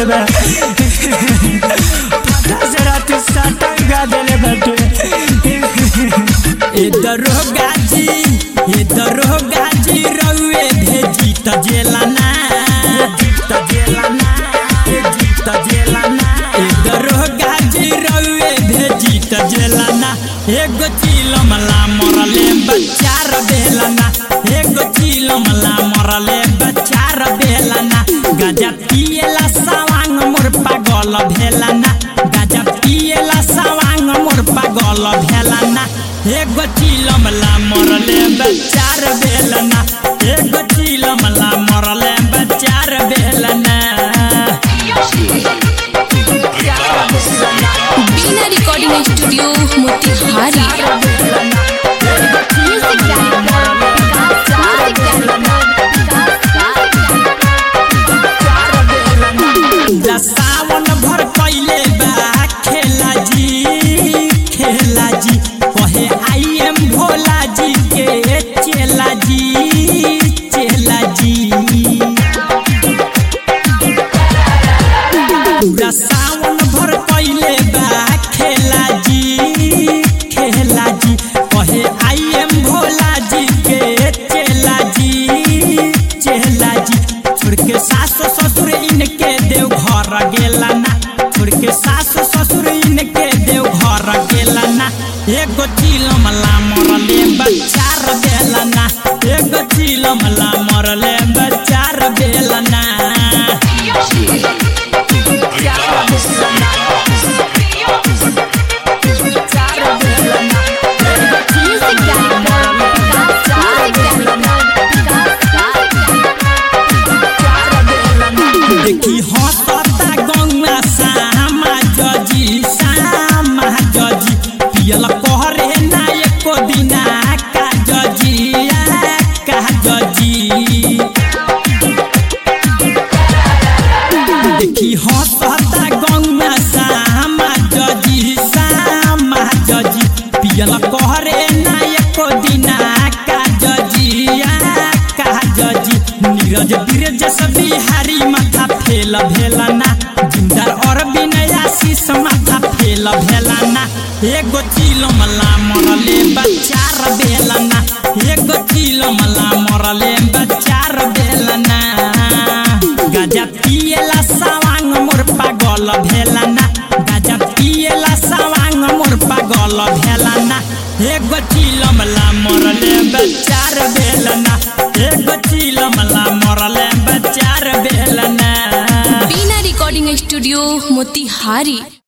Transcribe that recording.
देले बा जरा तू साटंगा देले बाटे इधर गाजी रउए भेजी त जेला ना इधर गाजी रउए भेजी त जेला ना एगो चिलमला मरले बच्चा र बेलना एगो चिलमला मरले बच्चा र बेलना गाजा पिएला सवांग मोर पागल भेलना गाजा पिएला सवांग मोर पागल भेलना एगो चिलमला मरले बच्चा र बेलना एगो चिलमला मरले बच्चा र बेलना बीना रिकॉर्डिंग स्टूडियो मोतिहारी सावन भर कैले बा खेला जी कहे आई एम भोला जी के चेला जी सावन भर कैले बा खेला जी कहे आई एम भोला जी के चेला जी छोड़ के सास ससुर इनके देव घर गेला ना छोड़ के सास ससुर इनके देव घर गेला ना एगो चिलमला मरले बच्चा र बेलना एगो चिलमला मरले बच्चा र बेलना देखी हंसता गौआ सामा जजी पियल कहरे ना एको दिना का जजी देखी हंसता गौआ सामा जजी पियल कहरे ना एको दिना का जजी नीरज बीरज बिहारी माथा फेल भेलना जिंदर और विनयाशीष माथा फेल भेलना एगो चिलमला मरले बच्चा र बेलना एगो चिलमला मरले बच्चा र बेलना गाजा पिएला सवांग मोर पागल भेलना गाजा पिएला सवांग मोर पागल भेलना एगो चिलमला मरले बच्चा र बेलना एगो चिलमला मरले बच्चा र बेलना बीना रिकॉर्डिंग स्टूडियो मोतिहारी।